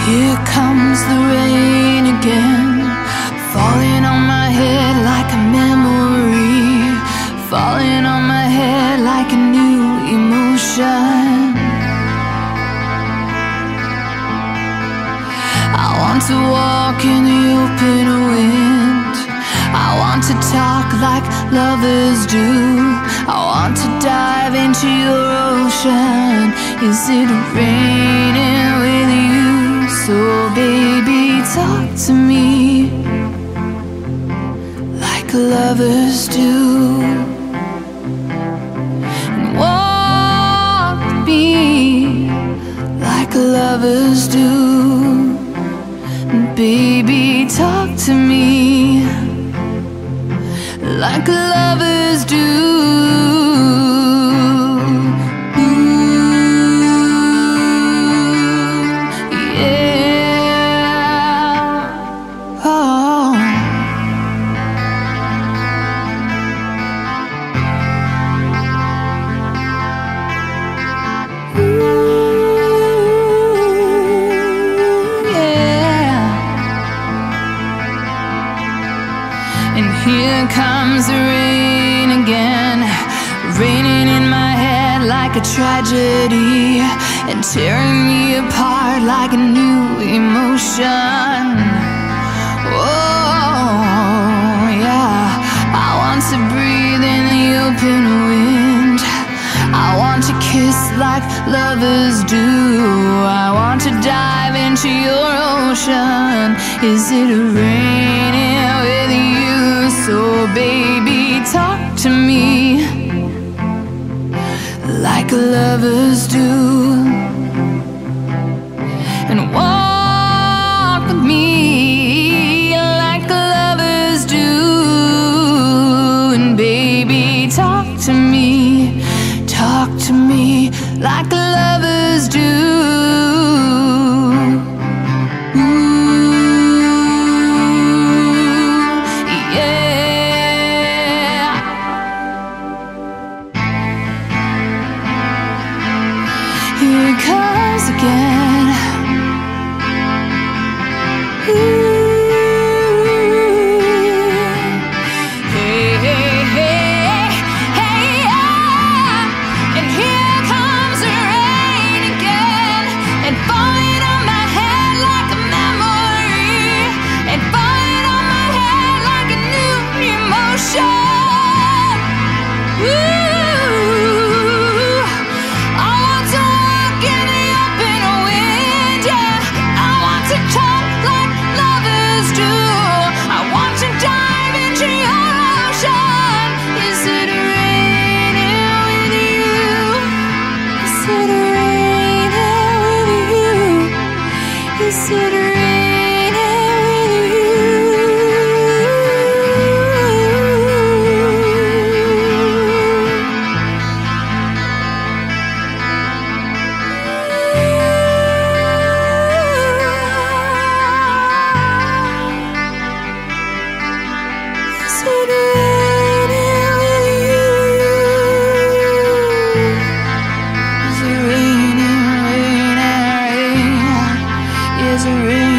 Here comes the rain again, falling on my head like a memory, falling on my head like a new emotion. I want to walk in the open wind, I want to talk like lovers do, I want to dive into your ocean. Is it raining with you? So baby, talk to me like lovers do, and walk with me like lovers do. And baby, talk to me like lovers do. And here comes the rain again, raining in my head like a tragedy, and tearing me apart like a new emotion. Oh yeah, I want to breathe in the open wind, I want to kiss like lovers do, I want to dive into your ocean. Is it raining with you? So baby, talk to me like lovers do, and walk with me like lovers do. And baby, talk to me like lovers do. Here it comes again. Hey, hey, hey, hey, yeah. And here comes the rain again, and falling on my head like a memory, and falling on my head like a new emotion. Is it raining with you? Is it raining with you? Is it raining, raining, raining? Is it raining?